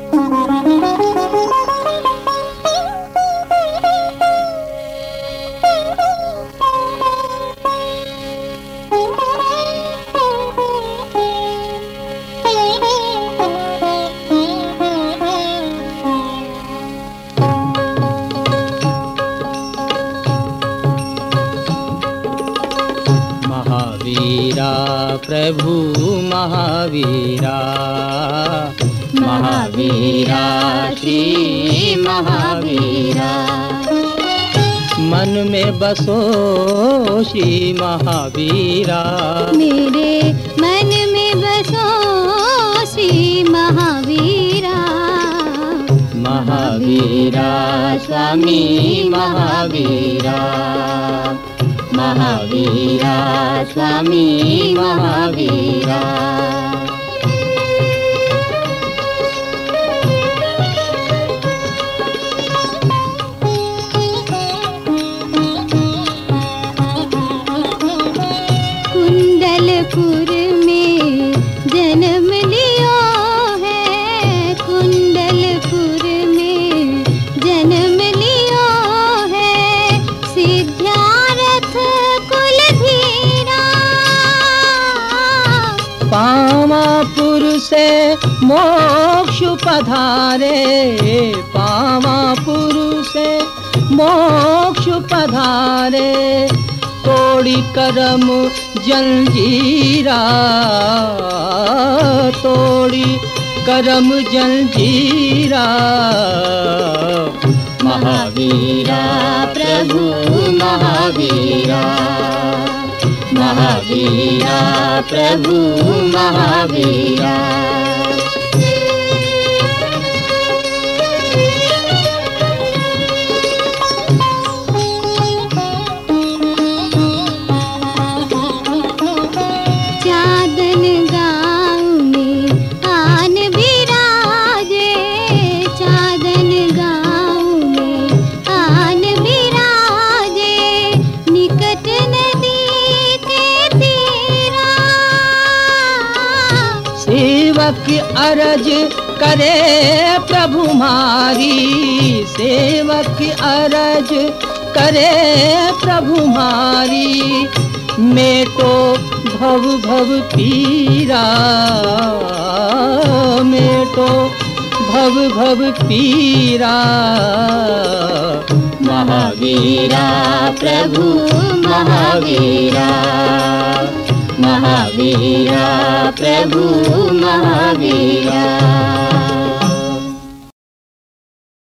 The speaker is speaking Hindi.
महावीरा प्रभु महावीरा, महावीरा श्री महावीरा, मन में बसो श्री महावीरा, मेरे मन में बसो श्री महावीरा, महावीरा स्वामी महावीरा, महावीरा स्वामी महावीरा। कुंडलपुर में जन्म लियो है, कुंडलपुर में जन्म लियो है, सिद्धार्थ कुल धीरा, पावापुर से मोक्ष पधारे, पावापुर से मोक्ष पधारे, तोड़ी करम जंजीरा, तोड़ी करम जंजीरा, महावीरा प्रभु महावीरा, महावीरा प्रभु महावीरा। सेवक अरज करे प्रभु मारी, सेवक अरज करे प्रभु मारी, मेटो भव भव पीरा, मेटो भव भव पीरा, महावीरा प्रभु महावीरा, महावीरा प्रभु महावीरा।